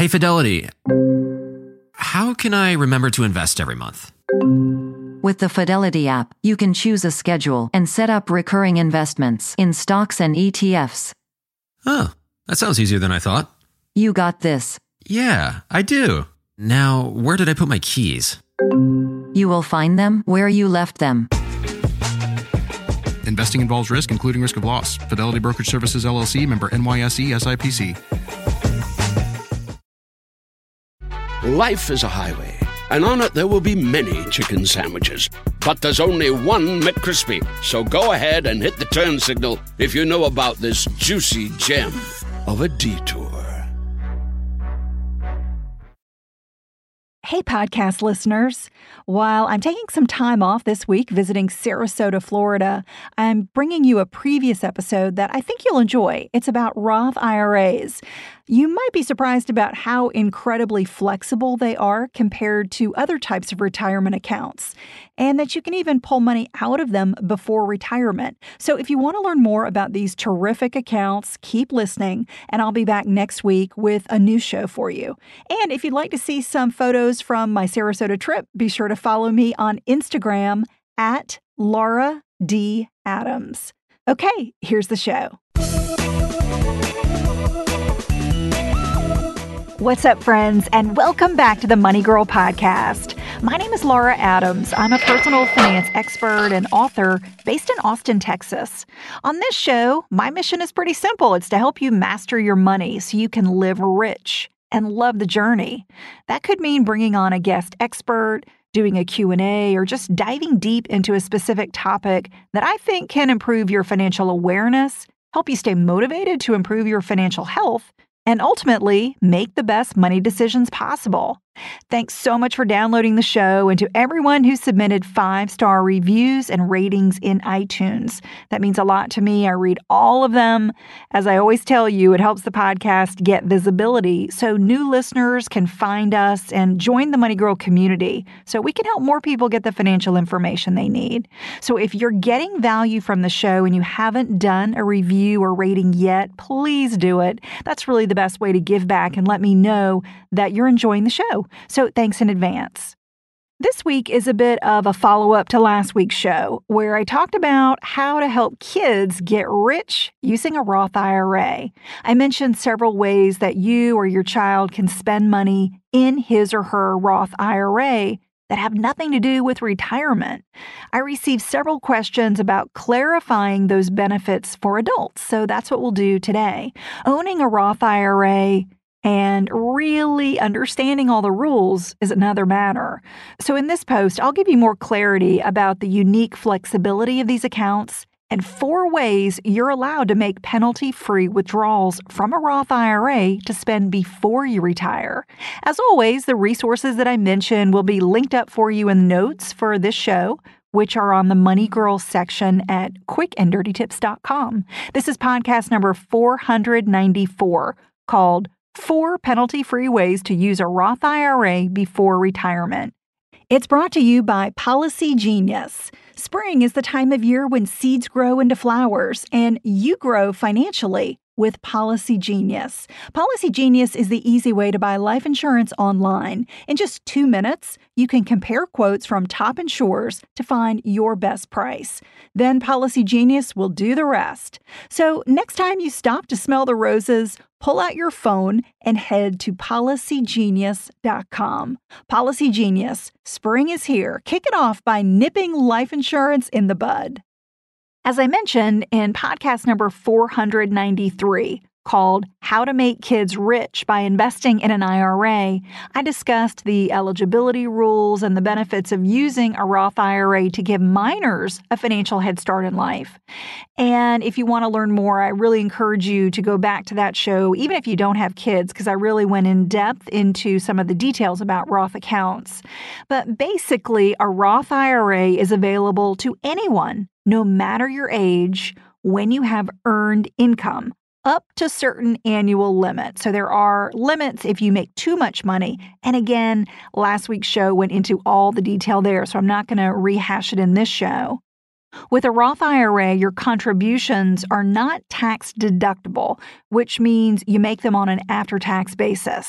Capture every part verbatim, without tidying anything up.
Hey, Fidelity. How can I remember to invest every month? With the Fidelity app, you can choose a schedule and set up recurring investments in stocks and E T Fs. Oh, that sounds easier than I thought. You got this. Yeah, I do. Now, where did I put my keys? You will find them where you left them. Investing involves risk, including risk of loss. Fidelity Brokerage Services, L L C, member N Y S E, S I P C. Life is a highway, and on it there will be many chicken sandwiches. But there's only one McCrispy. So go ahead and hit the turn signal if you know about this juicy gem of a detour. Hey, podcast listeners. While I'm taking some time off this week visiting Sarasota, Florida, I'm bringing you a previous episode that I think you'll enjoy. It's about Roth I R As. You might be surprised about how incredibly flexible they are compared to other types of retirement accounts, and that you can even pull money out of them before retirement. So if you want to learn more about these terrific accounts, keep listening, and I'll be back next week with a new show for you. And if you'd like to see some photos from my Sarasota trip, be sure to follow me on Instagram at Laura D. Adams. Okay, here's the show. What's up, friends, and welcome back to the Money Girl Podcast. My name is Laura Adams. I'm a personal finance expert and author based in Austin, Texas. On this show, my mission is pretty simple. It's to help you master your money so you can live rich and love the journey. That could mean bringing on a guest expert, doing a Q and A, or just diving deep into a specific topic that I think can improve your financial awareness, help you stay motivated to improve your financial health, and ultimately make the best money decisions possible. Thanks so much for downloading the show, and to everyone who submitted five-star reviews and ratings in iTunes. That means a lot to me. I read all of them. As I always tell you, it helps the podcast get visibility so new listeners can find us and join the Money Girl community so we can help more people get the financial information they need. So if you're getting value from the show and you haven't done a review or rating yet, please do it. That's really the best way to give back and let me know that you're enjoying the show. So thanks in advance. This week is a bit of a follow-up to last week's show, where I talked about how to help kids get rich using a Roth I R A. I mentioned several ways that you or your child can spend money in his or her Roth I R A that have nothing to do with retirement. I received several questions about clarifying those benefits for adults, so that's what we'll do today. Owning a Roth I R A and really understanding all the rules is another matter. So in this post, I'll give you more clarity about the unique flexibility of these accounts and four ways you're allowed to make penalty-free withdrawals from a Roth I R A to spend before you retire. As always, the resources that I mentioned will be linked up for you in the notes for this show, which are on the Money Girl section at quick and dirty tips dot com. This is podcast number four hundred ninety-four, called Four Penalty-Free Ways to Use a Roth I R A Before Retirement. It's brought to you by Policy Genius. Spring is the time of year when seeds grow into flowers, and you grow financially with Policy Genius. Policy Genius is the easy way to buy life insurance online. In just two minutes, you can compare quotes from top insurers to find your best price. Then Policy Genius will do the rest. So next time you stop to smell the roses, pull out your phone and head to policy genius dot com. Policy Genius, spring is here. Kick it off by nipping life insurance in the bud. As I mentioned in podcast number four hundred ninety-three, called How to Make Kids Rich by Investing in an I R A, I discussed the eligibility rules and the benefits of using a Roth I R A to give minors a financial head start in life. And if you want to learn more, I really encourage you to go back to that show, even if you don't have kids, because I really went in depth into some of the details about Roth accounts. But basically, a Roth I R A is available to anyone, no matter your age, when you have earned income, up to certain annual limits. So there are limits if you make too much money. And again, last week's show went into all the detail there, so I'm not going to rehash it in this show. With a Roth I R A, your contributions are not tax deductible, which means you make them on an after-tax basis.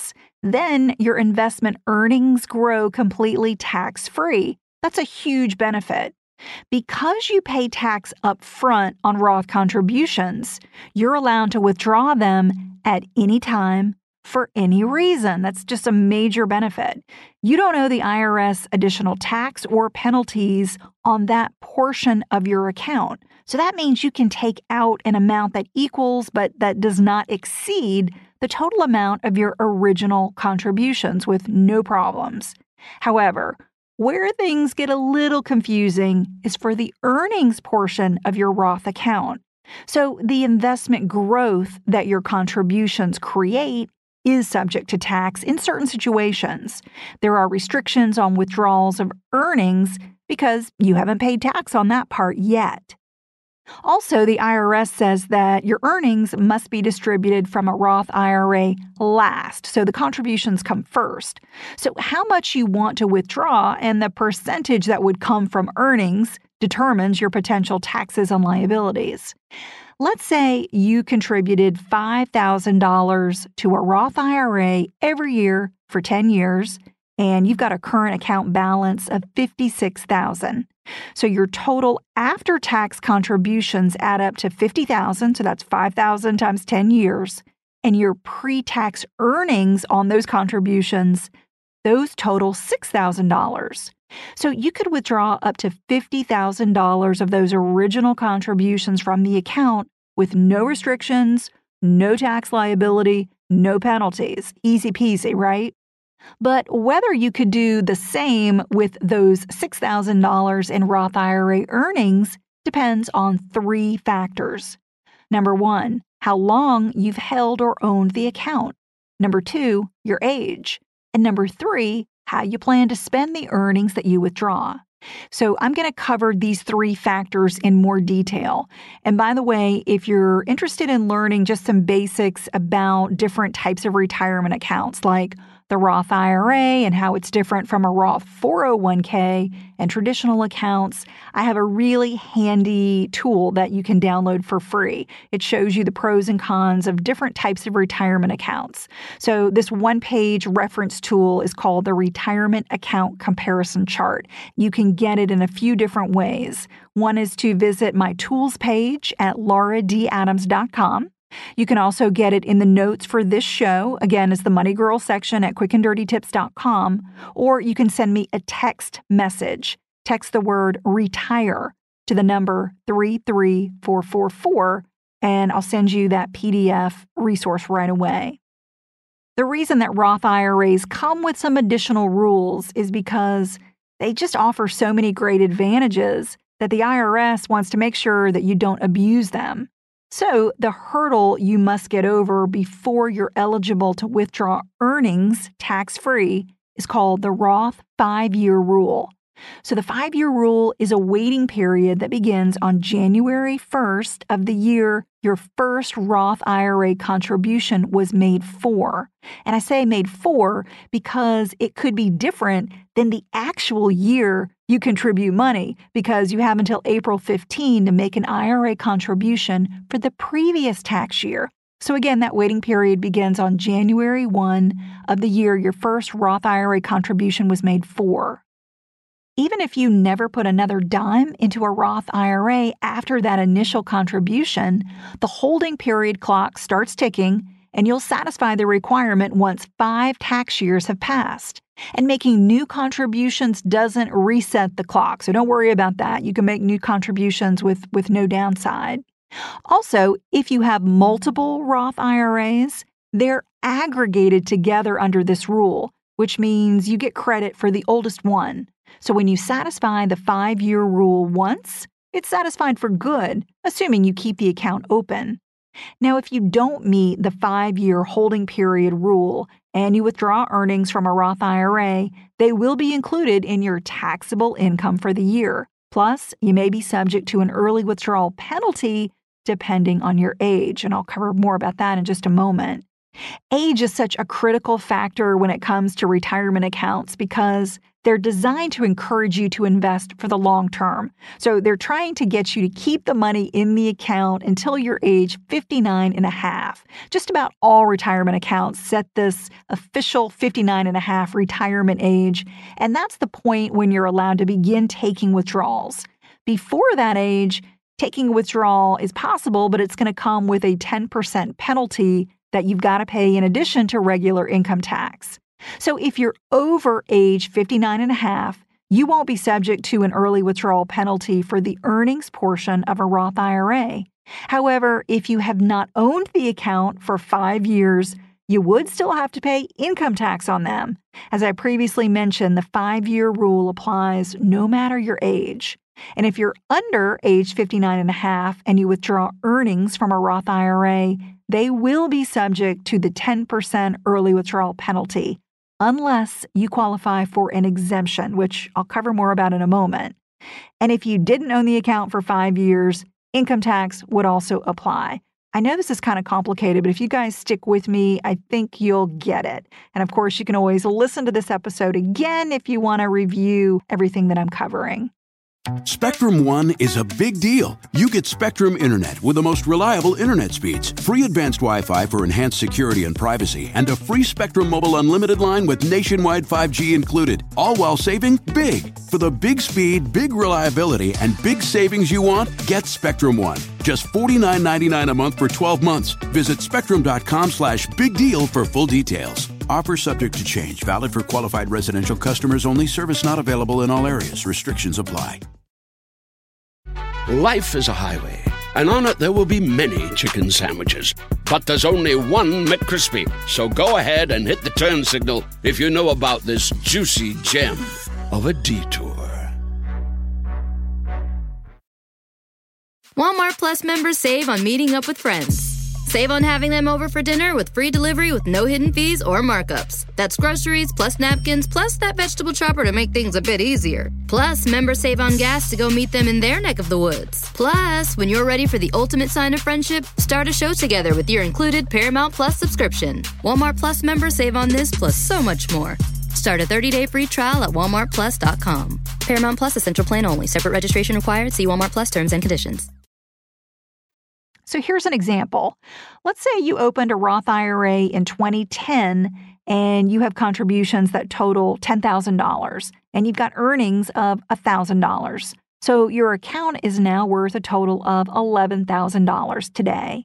Then your investment earnings grow completely tax-free. That's a huge benefit. Because you pay tax up front on Roth contributions, you're allowed to withdraw them at any time for any reason. That's just a major benefit. You don't owe the I R S additional tax or penalties on that portion of your account. So that means you can take out an amount that equals but that does not exceed the total amount of your original contributions with no problems. However, where things get a little confusing is for the earnings portion of your Roth account. So the investment growth that your contributions create is subject to tax in certain situations. There are restrictions on withdrawals of earnings because you haven't paid tax on that part yet. Also, the I R S says that your earnings must be distributed from a Roth I R A last, so the contributions come first. So how much you want to withdraw and the percentage that would come from earnings determines your potential taxes and liabilities. Let's say you contributed five thousand dollars to a Roth I R A every year for ten years, and you've got a current account balance of fifty-six thousand dollars. So your total after-tax contributions add up to fifty thousand dollars, so that's five thousand dollars times ten years, and your pre-tax earnings on those contributions, those total six thousand dollars. So you could withdraw up to fifty thousand dollars of those original contributions from the account with no restrictions, no tax liability, no penalties. Easy peasy, right? But whether you could do the same with those six thousand dollars in Roth I R A earnings depends on three factors. Number one, how long you've held or owned the account. Number two, your age. And number three, how you plan to spend the earnings that you withdraw. So I'm going to cover these three factors in more detail. And by the way, if you're interested in learning just some basics about different types of retirement accounts, like the Roth I R A and how it's different from a Roth four oh one k and traditional accounts, I have a really handy tool that you can download for free. It shows you the pros and cons of different types of retirement accounts. So this one-page reference tool is called the Retirement Account Comparison Chart. You can get it in a few different ways. One is to visit my tools page at laura d adams dot com. You can also get it in the notes for this show, again, as the Money Girl section at quick and dirty tips dot com, or you can send me a text message. Text the word RETIRE to the number three three four four four, and I'll send you that P D F resource right away. The reason that Roth I R As come with some additional rules is because they just offer so many great advantages that the I R S wants to make sure that you don't abuse them. So the hurdle you must get over before you're eligible to withdraw earnings tax-free is called the Roth five-year rule. So the five-year rule is a waiting period that begins on January first of the year your first Roth I R A contribution was made for. And I say made for because it could be different than the actual year you contribute money, because you have until April fifteenth to make an I R A contribution for the previous tax year. So again, that waiting period begins on January first of the year your first Roth I R A contribution was made for. Even if you never put another dime into a Roth I R A after that initial contribution, the holding period clock starts ticking, and you'll satisfy the requirement once five tax years have passed. And making new contributions doesn't reset the clock, so don't worry about that. You can make new contributions with, with no downside. Also, if you have multiple Roth I R As, they're aggregated together under this rule, which means you get credit for the oldest one. So when you satisfy the five-year rule once, it's satisfied for good, assuming you keep the account open. Now, if you don't meet the five-year holding period rule and you withdraw earnings from a Roth I R A, they will be included in your taxable income for the year. Plus, you may be subject to an early withdrawal penalty depending on your age, and I'll cover more about that in just a moment. Age is such a critical factor when it comes to retirement accounts because they're designed to encourage you to invest for the long term. So they're trying to get you to keep the money in the account until you're age fifty-nine and a half. Just about all retirement accounts set this official fifty-nine and a half retirement age, and that's the point when you're allowed to begin taking withdrawals. Before that age, taking a withdrawal is possible, but it's going to come with a ten percent penalty that you've got to pay in addition to regular income tax. So if you're over age fifty-nine and a half, you won't be subject to an early withdrawal penalty for the earnings portion of a Roth I R A. However, if you have not owned the account for five years, you would still have to pay income tax on them. As I previously mentioned, the five-year rule applies no matter your age. And if you're under age fifty-nine and a half and you withdraw earnings from a Roth I R A, they will be subject to the ten percent early withdrawal penalty, unless you qualify for an exemption, which I'll cover more about in a moment. And if you didn't own the account for five years, income tax would also apply. I know this is kind of complicated, but if you guys stick with me, I think you'll get it. And of course, you can always listen to this episode again if you want to review everything that I'm covering. Spectrum One is a big deal. You get Spectrum Internet with the most reliable internet speeds, free advanced Wi-Fi for enhanced security and privacy, and a free Spectrum Mobile Unlimited line with nationwide five G included, all while saving big. For the big speed, big reliability, and big savings you want, get Spectrum One. Just forty-nine ninety-nine a month for twelve months. Visit spectrum.com slash big deal for full details. Offer subject to change. Valid for qualified residential customers only. Service not available in all areas. Restrictions apply. Life is a highway, and on it there will be many chicken sandwiches. But there's only one McCrispy. So go ahead and hit the turn signal if you know about this juicy gem of a detour. Walmart Plus members save on meeting up with friends. Save on having them over for dinner with free delivery with no hidden fees or markups. That's groceries, plus napkins, plus that vegetable chopper to make things a bit easier. Plus, members save on gas to go meet them in their neck of the woods. Plus, when you're ready for the ultimate sign of friendship, start a show together with your included Paramount Plus subscription. Walmart Plus members save on this plus so much more. Start a thirty-day free trial at walmart plus dot com. Paramount Plus Essential Plan only. Separate registration required. See Walmart Plus terms and conditions. So here's an example. Let's say you opened a Roth I R A in twenty ten and you have contributions that total ten thousand dollars and you've got earnings of one thousand dollars. So your account is now worth a total of eleven thousand dollars today.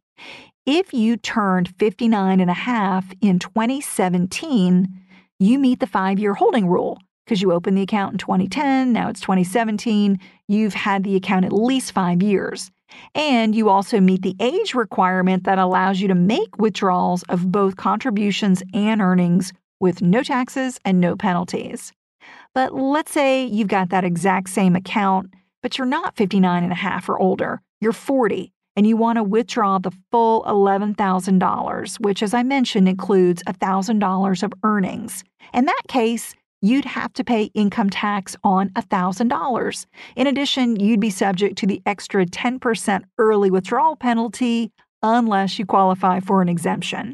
If you turned fifty-nine and a half in twenty seventeen, you meet the five-year holding rule because you opened the account in twenty ten, now it's twenty seventeen, you've had the account at least five years. And you also meet the age requirement that allows you to make withdrawals of both contributions and earnings with no taxes and no penalties. But let's say you've got that exact same account, but you're not fifty-nine and a half or older. You're forty, and you want to withdraw the full eleven thousand dollars, which, as I mentioned, includes one thousand dollars of earnings. In that case, you'd have to pay income tax on one thousand dollars. In addition, you'd be subject to the extra ten percent early withdrawal penalty unless you qualify for an exemption.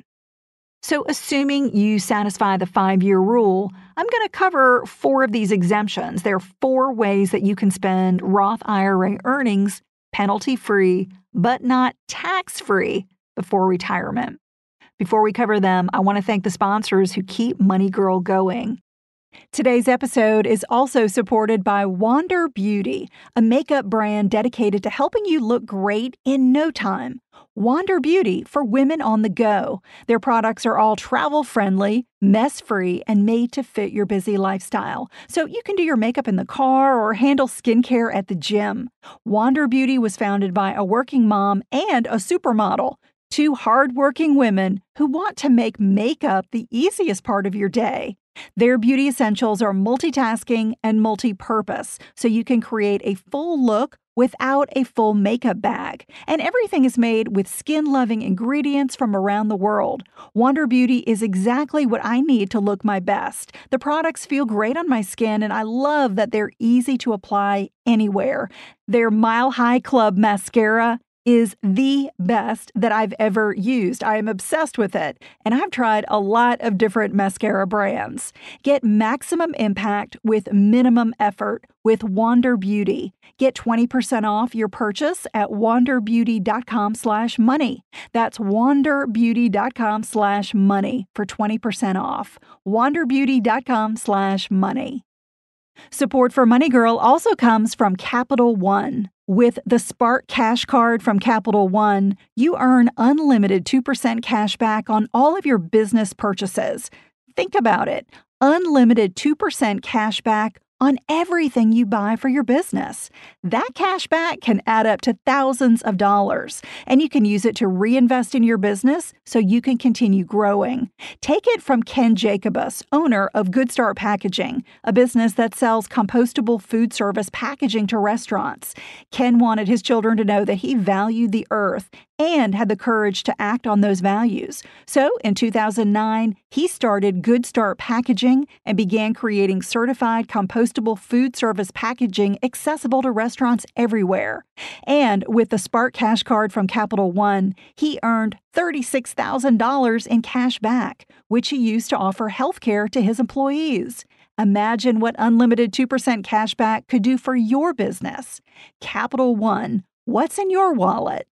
So assuming you satisfy the five-year rule, I'm going to cover four of these exemptions. There are four ways that you can spend Roth I R A earnings penalty-free, but not tax-free before retirement. Before we cover them, I want to thank the sponsors who keep Money Girl going. Today's episode is also supported by Wander Beauty, a makeup brand dedicated to helping you look great in no time. Wander Beauty for women on the go. Their products are all travel-friendly, mess-free, and made to fit your busy lifestyle. So you can do your makeup in the car or handle skincare at the gym. Wander Beauty was founded by a working mom and a supermodel. Two hardworking women who want to make makeup the easiest part of your day. Their beauty essentials are multitasking and multi-purpose, so you can create a full look without a full makeup bag. And everything is made with skin-loving ingredients from around the world. Wander Beauty is exactly what I need to look my best. The products feel great on my skin, and I love that they're easy to apply anywhere. Their Mile High Club Mascara is the best that I've ever used. I am obsessed with it, and I've tried a lot of different mascara brands. Get maximum impact with minimum effort with Wander Beauty. Get twenty percent off your purchase at wanderbeauty.com slash money. That's wanderbeauty.com slash money for twenty percent off. wanderbeauty.com slash money. Support for Money Girl also comes from Capital One. With the Spark Cash Card from Capital One, you earn unlimited two percent cash back on all of your business purchases. Think about it. Unlimited two percent cash back on everything you buy for your business. That cash back can add up to thousands of dollars, and you can use it to reinvest in your business so you can continue growing. Take it from Ken Jacobus, owner of Good Start Packaging, a business that sells compostable food service packaging to restaurants. Ken wanted his children to know that he valued the earth and had the courage to act on those values. So in two thousand nine, he started Good Start Packaging and began creating certified compostable food service packaging accessible to restaurants everywhere. And with the Spark Cash Card from Capital One, he earned thirty-six thousand dollars in cash back, which he used to offer health care to his employees. Imagine what unlimited two percent cash back could do for your business. Capital One, what's in your wallet?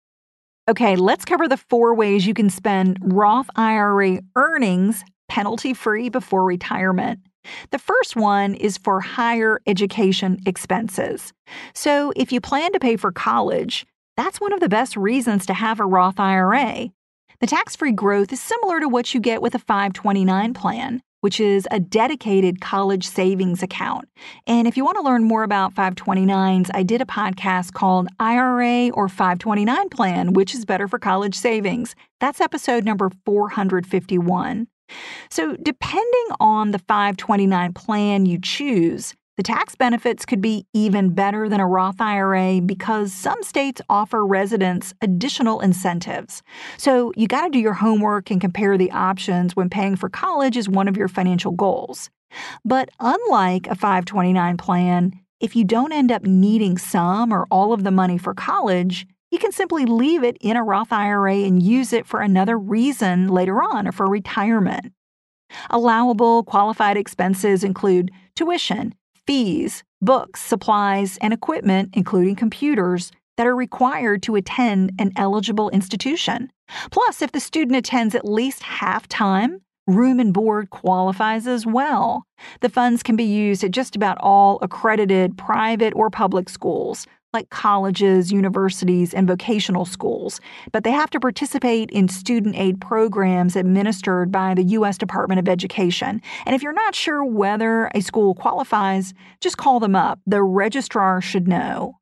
Okay, let's cover the four ways you can spend Roth I R A earnings penalty-free before retirement. The first one is for higher education expenses. So if you plan to pay for college, that's one of the best reasons to have a Roth I R A. The tax-free growth is similar to what you get with a five twenty-nine plan, which is a dedicated college savings account. And if you want to learn more about five twenty-nines, I did a podcast called I R A or five twenty-nine Plan, which is better for college savings. That's episode number four hundred fifty-one. So depending on the five twenty-nine plan you choose, the tax benefits could be even better than a Roth I R A because some states offer residents additional incentives. So you got to do your homework and compare the options when paying for college is one of your financial goals. But unlike a five twenty-nine plan, if you don't end up needing some or all of the money for college, you can simply leave it in a Roth I R A and use it for another reason later on or for retirement. Allowable qualified expenses include tuition, fees, books, supplies, and equipment, including computers, that are required to attend an eligible institution. Plus, if the student attends at least half-time, room and board qualifies as well. The funds can be used at just about all accredited private or public schools, like colleges, universities, and vocational schools, but they have to participate in student aid programs administered by the U S Department of Education. And if you're not sure whether a school qualifies, just call them up. The registrar should know.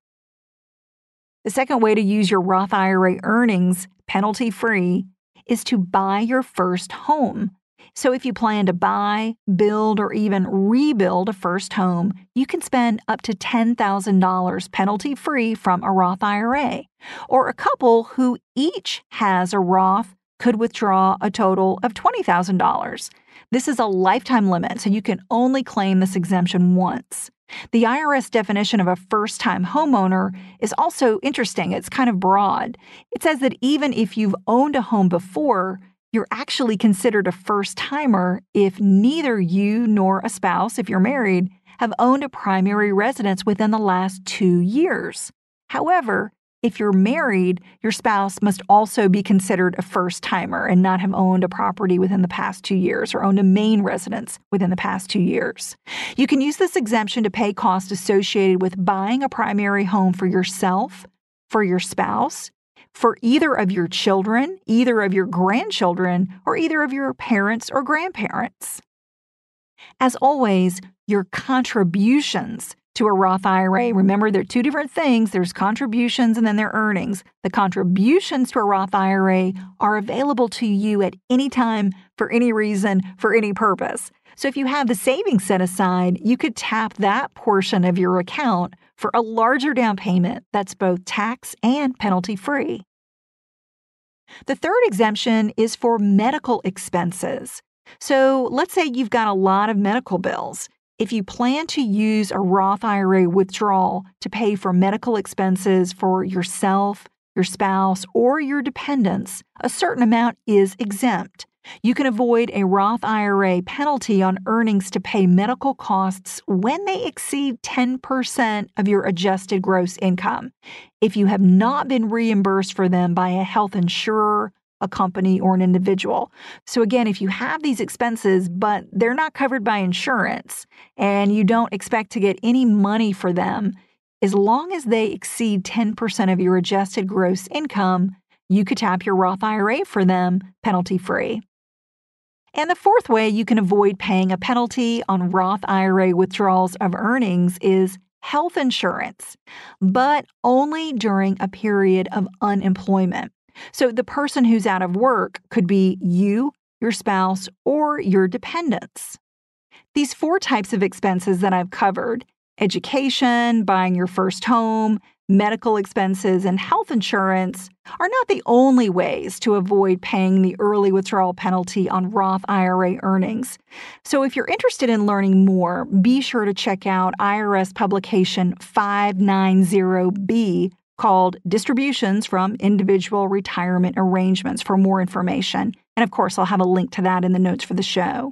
The second way to use your Roth I R A earnings penalty-free is to buy your first home. So if you plan to buy, build, or even rebuild a first home, you can spend up to ten thousand dollars penalty-free from a Roth I R A. Or a couple who each has a Roth could withdraw a total of twenty thousand dollars. This is a lifetime limit, so you can only claim this exemption once. The I R S definition of a first-time homeowner is also interesting. It's kind of broad. It says that even if you've owned a home before, you're actually considered a first-timer if neither you nor a spouse, if you're married, have owned a primary residence within the last two years. However, if you're married, your spouse must also be considered a first-timer and not have owned a property within the past two years or owned a main residence within the past two years. You can use this exemption to pay costs associated with buying a primary home for yourself, for your spouse, for either of your children, either of your grandchildren, or either of your parents or grandparents. As always, your contributions to a Roth I R A, remember there are two different things. There's contributions and then there are earnings. The contributions to a Roth I R A are available to you at any time, for any reason, for any purpose. So if you have the savings set aside, you could tap that portion of your account for a larger down payment that's both tax and penalty-free. The third exemption is for medical expenses. So let's say you've got a lot of medical bills. If you plan to use a Roth I R A withdrawal to pay for medical expenses for yourself, your spouse, or your dependents, a certain amount is exempt. You can avoid a Roth I R A penalty on earnings to pay medical costs when they exceed ten percent of your adjusted gross income, if you have not been reimbursed for them by a health insurer, a company, or an individual. So again, if you have these expenses, but they're not covered by insurance, and you don't expect to get any money for them, as long as they exceed ten percent of your adjusted gross income, you could tap your Roth I R A for them penalty-free. And the fourth way you can avoid paying a penalty on Roth I R A withdrawals of earnings is health insurance, but only during a period of unemployment. So the person who's out of work could be you, your spouse, or your dependents. These four types of expenses that I've covered, education, buying your first home, medical expenses, and health insurance, are not the only ways to avoid paying the early withdrawal penalty on Roth I R A earnings. So if you're interested in learning more, be sure to check out I R S publication five ninety B called Distributions from Individual Retirement Arrangements for more information. And of course, I'll have a link to that in the notes for the show.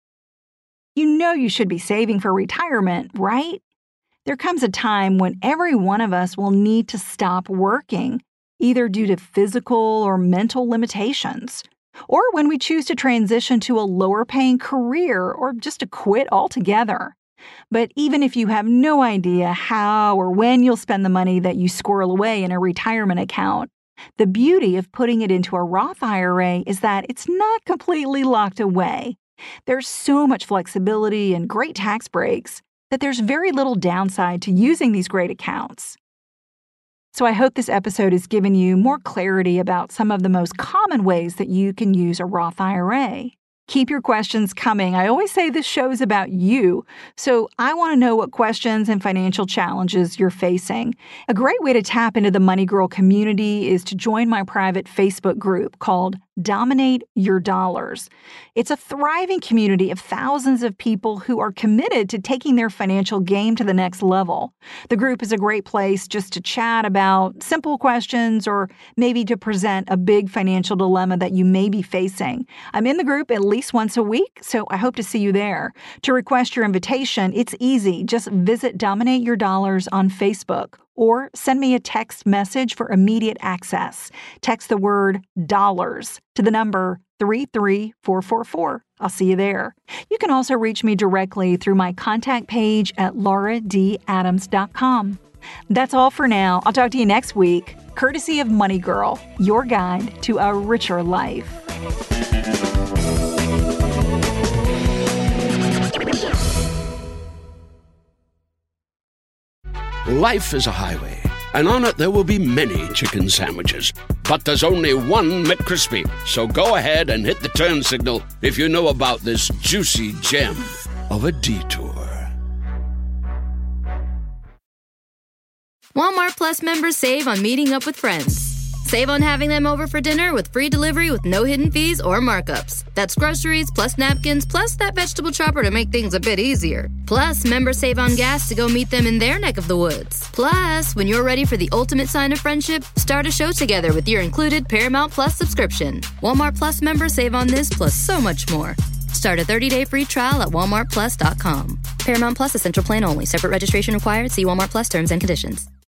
You know you should be saving for retirement, right? There comes a time when every one of us will need to stop working, either due to physical or mental limitations, or when we choose to transition to a lower-paying career or just to quit altogether. But even if you have no idea how or when you'll spend the money that you squirrel away in a retirement account, the beauty of putting it into a Roth I R A is that it's not completely locked away. There's so much flexibility and great tax breaks that there's very little downside to using these great accounts. So I hope this episode has given you more clarity about some of the most common ways that you can use a Roth I R A. Keep your questions coming. I always say this show is about you, so I want to know what questions and financial challenges you're facing. A great way to tap into the Money Girl community is to join my private Facebook group called Dominate Your Dollars. It's a thriving community of thousands of people who are committed to taking their financial game to the next level. The group is a great place just to chat about simple questions or maybe to present a big financial dilemma that you may be facing. I'm in the group at least once a week, so I hope to see you there. To request your invitation, it's easy. Just visit Dominate Your Dollars on Facebook or send me a text message for immediate access. Text the word dollars to the number three three four four four. I'll see you there. You can also reach me directly through my contact page at laura d adams dot com. That's all for now. I'll talk to you next week, courtesy of Money Girl, your guide to a richer life. Life is a highway, and on it there will be many chicken sandwiches. But there's only one McCrispy. So go ahead and hit the turn signal if you know about this juicy gem of a detour. Walmart Plus members save on meeting up with friends. Save on having them over for dinner with free delivery with no hidden fees or markups. That's groceries plus napkins plus that vegetable chopper to make things a bit easier. Plus, members save on gas to go meet them in their neck of the woods. Plus, when you're ready for the ultimate sign of friendship, start a show together with your included Paramount Plus subscription. Walmart Plus members save on this plus so much more. Start a thirty-day free trial at walmart plus dot com. Paramount Plus Essential Plan only. Separate registration required. See Walmart Plus terms and conditions.